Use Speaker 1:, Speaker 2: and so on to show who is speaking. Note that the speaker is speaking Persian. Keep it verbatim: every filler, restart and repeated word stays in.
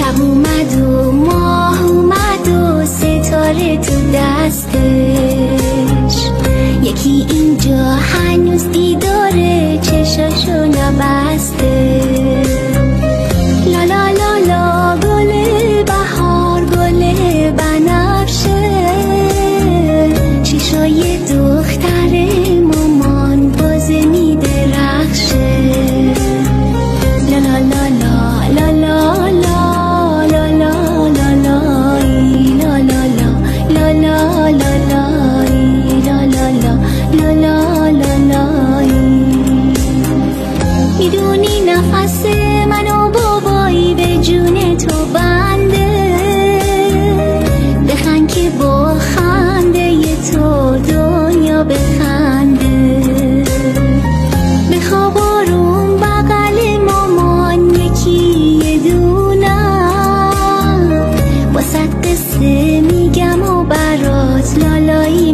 Speaker 1: شب اومد و ماه اومد و ستاره تو دستش، یکی اینجا هنوز دیداره چشاشو نبسته. لا لا لا لا گل بهار گل بنفشه، چشای دختر مامان باز میدرخشه. لا لا لا لا لا لا لا لا لا لا لا لا لا لا لا لا لا لا لا. میدونی نفس منو بابایی به جون تو بنده، بخند که با خنده تو دنیا بخنده. بخواب آروم بغل مامان یکی یه دونم، واسه قصه میگم و برات لالایی